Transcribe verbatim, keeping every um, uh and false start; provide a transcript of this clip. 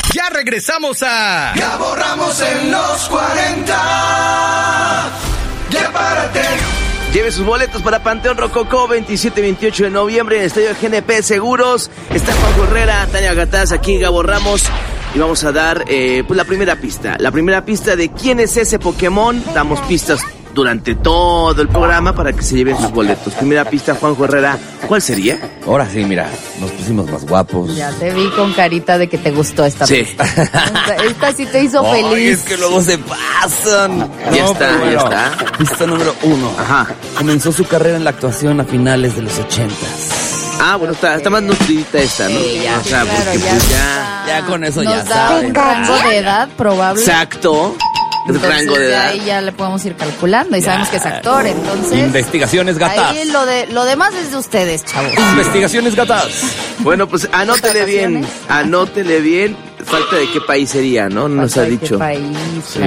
Ya regresamos a Gabo Ramos en los cuarenta. Ya párate. Lleve sus boletos para Panteón Rococó, veintisiete y veintiocho de noviembre en el Estadio G N P Seguros. Está Juanjo Herrera, Tania Gataz, aquí Gabo Ramos. Y vamos a dar eh, pues la primera pista. La primera pista de quién es ese Pokémon. Damos pistas durante todo el programa para que se lleven sus boletos. Primera pista, Juanjo Herrera, ¿cuál sería? Ahora sí, mira, nos pusimos más guapos. Ya te vi con carita de que te gustó esta Sí. pista. Esta, esta sí te hizo Ay, feliz. es que luego se pasan. Ya No, está, pero ya bueno. está. Pista número uno. Ajá. Comenzó su carrera en la actuación a finales de los ochentas. Ah, bueno, está, está más nutridita esta, ¿no? Sí, ya, O sea, claro, porque ya pues ya... está. Ya con eso Nos ya da saben. un rango de edad probable. Exacto. El Entonces, rango de edad. ahí ya le podemos ir calculando y sabemos que es actor, entonces. Investigaciones Gataz. Ahí lo de lo demás es de ustedes, chavos. Investigaciones Gataz. Bueno, pues anótele bien, Contrataciones. anótele bien. Falta de qué país sería, ¿no? No nos ha Falta de qué dicho. país, Sí.